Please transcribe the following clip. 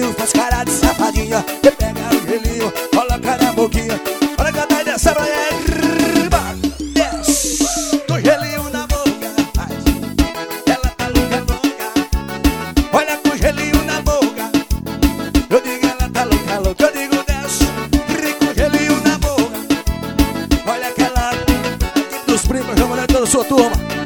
quando faz cara de safadinha, você pega o gelinho, coloca na boquinha. Olha que tá dessa pra desce com o gelinho na boca, rapaz. Ela tá louca, louca. Olha com o gelinho na boca. Eu digo ela tá louca, louca. Eu digo desce com o gelinho na boca. Olha aquela dos primos, eu vou toda a sua turma.